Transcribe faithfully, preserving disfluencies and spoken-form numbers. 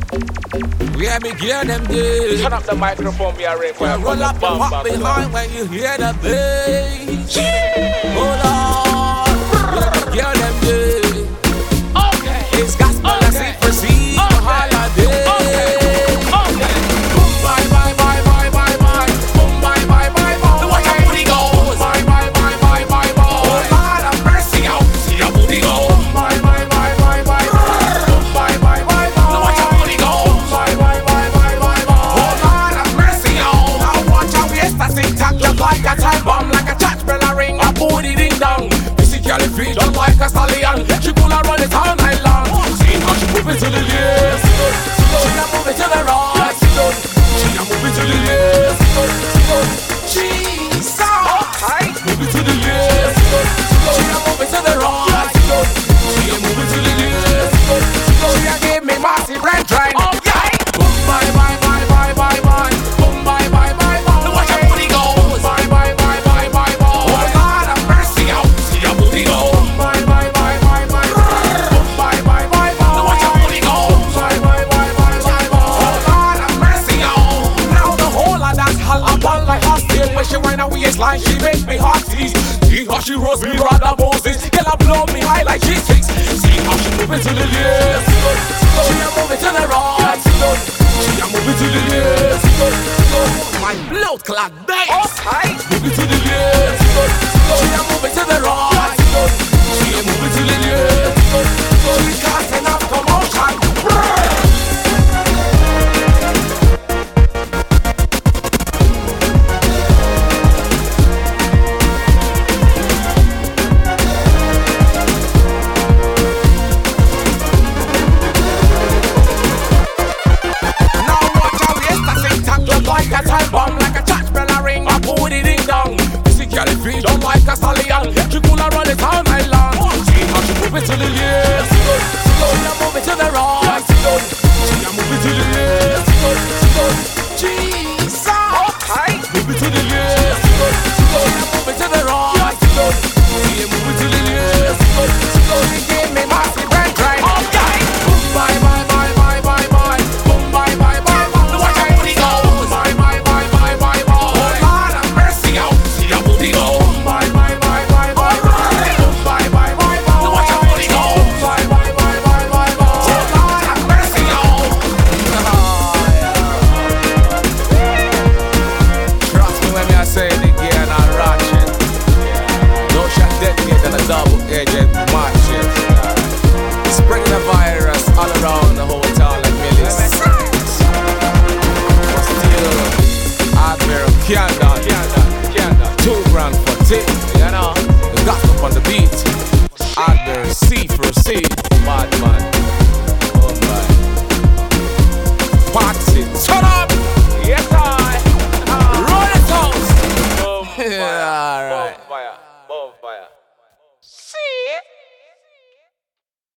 Where me gear them day. Turn up the microphone, me a ring. Well, roll up the walk behind when you hear the bass. Hold on, where me gear them day. Okay, it's gospel okay. I see proceed for Okay. holiday. Okay. Boom, bye, bye, bye, bye, bye, bye. Boom, bye, bye, bye, bye. Watch your booty go. Bye, bye, bye, bye, bye, bye. Oh, Lord have mercy, out. See your booty go. Bye, bye, bye, bye, bye. Boom, bye, bye, bye, bye. Watch your booty go. Bye, bye, bye, bye, bye, bye. Oh, Lord have mercy, out. Now watch how we start sing tack just like a time bomb, like a church bell a ring, a booty ding dong. Physically free, just like a stallion. She could have run it all night long. See how she move it to the left, she a move it to the right, she a move it to the left. Jesus, okay. Move it to the left, she a move it to the right, she a move it to the left. She a give me massive red train. Okay. Boom, bye, bye, bye, bye, bye, bye. Boom, bye, bye, bye, bye. Watch your booty go. Bye, bye, bye, bye, bye, bye. Oh, Lord have mercy, out. See your booty go. Bye, bye, bye, bye, bye. Boom, bye, bye, bye, bye. Watch your booty go. Bye, bye, bye, bye, bye, bye. Oh, Lord have mercy, out. Now the whole of that hell upon like a steel. When she wind her waistline, she make me heart seize. See how she rose me rather Moses. Girl, I blow me high like she sings. See how she move it to the left, she a move it to the right, she a move it to the left. My blood clot bass. Okay. Move it to the